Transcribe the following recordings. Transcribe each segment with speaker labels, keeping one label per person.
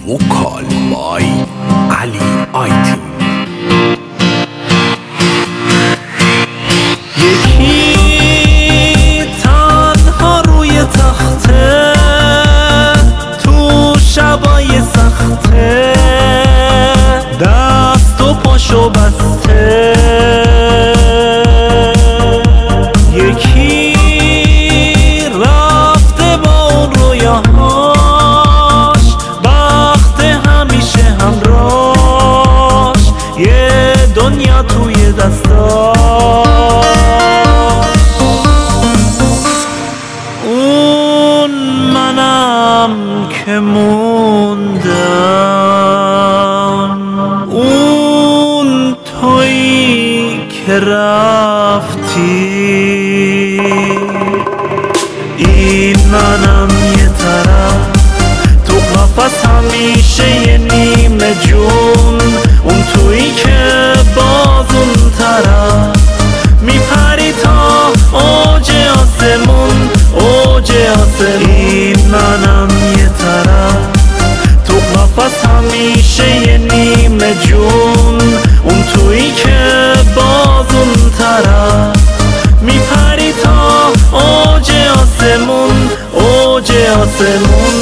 Speaker 1: vocal by Ali Aitin.
Speaker 2: یکی تنها روی تخته تو شبای سخته دست و پاشو بسته، یکی رفته با اون رویاهاش بخت همیشه همراش، یه دنیا توی دستاش. اون منم که موندم، اون تویی که رفتی، این منم یه طرف تو قفس همیشه یه نیمه جون، اون تویی که باز اون طرف میپری تا اوج آسمون، اوج آسمون. این منم یه طرف تو قفس همیشه یه نیمه جون، اون تویی که باز اون طرف میپری تا اوج آسمون، اوج آسمون.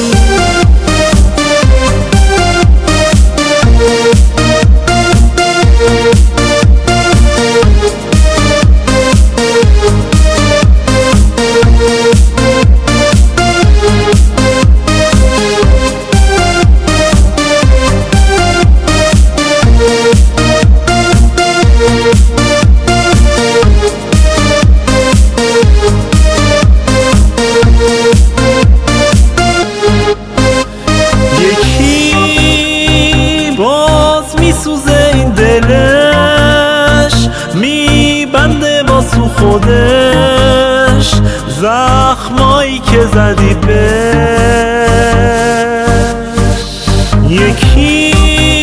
Speaker 2: میسوزه این دلش، میبنده با سو خودش زخمایی که زدی بهش، یکی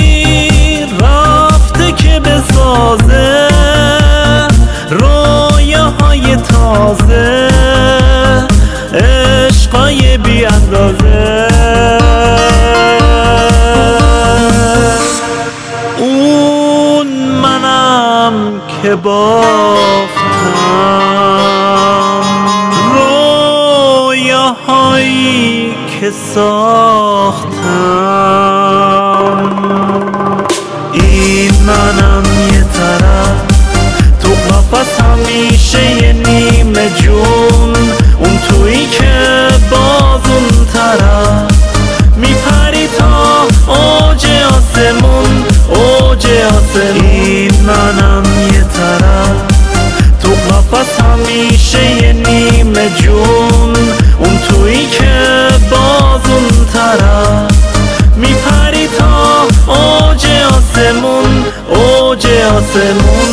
Speaker 2: رفته که بسازه رویاهای تازه، عشقای بی اندازه. که باختم رویاهایی که ساختم، این منم یه طرف تو قفس همیشه یه نیمه جون، اون تویی که باز اون طرف میپری تا اوج آسمون، اوج آسمون. این منم یه طرف تو قفس همیشه یه نیمه جون، اون تویی که باز اون طرف میپری تا اوج آسمون، اوج آسمون.